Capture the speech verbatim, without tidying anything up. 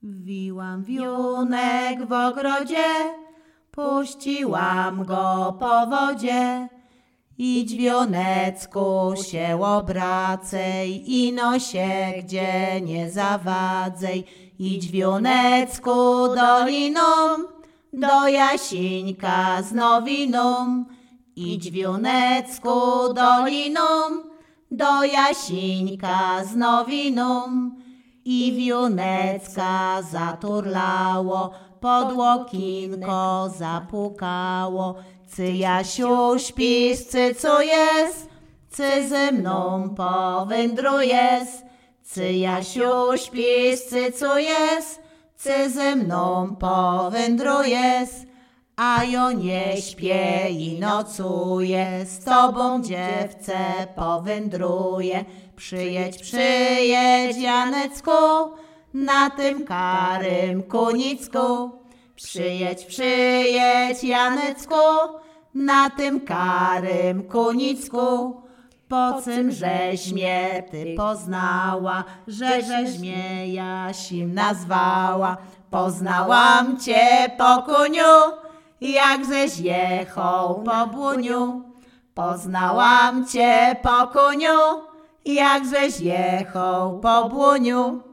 Wbiłam wiunek w ogrodzie, puściłam go po wodzie. Idź wionecku się obracej, ino się gdzie nie zawadzej. Idź wionecku doliną, do Jasińka z nowiną. Idź wionecku doliną, do Jasińka z nowiną. I wionecka zaturlało, podłokinko zapukało. Cy Jasiu śpisz, cy co jest? Cy ze mną powędrujesz? Cy Jasiu śpisz, cy co jest? Cy ze mną powędrujesz? A ja nie śpię i nocuję, z tobą dziewce powędruję. Przyjedź, przyjedź Janecku, na tym karym kunicku. Przyjedź, przyjedź Janecku, na tym karym kunicku. Po czym żeś mnie ty poznała, że żeś mnie Jasim nazwała. Poznałam cię po koniu, jak żeś jechał po błoniu. Poznałam cię po koniu, jak żeś jechał po błoniu.